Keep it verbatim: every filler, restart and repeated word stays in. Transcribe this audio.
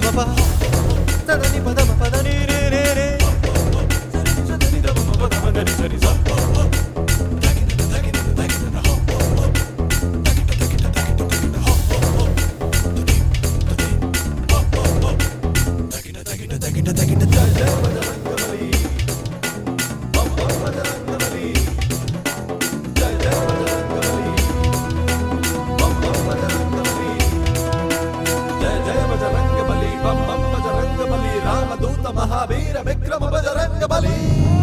పప తదని పదమ పదని రే రే రే సదని దమ పదమ గరి సరి స महावीर विक्रम बजरंग बली।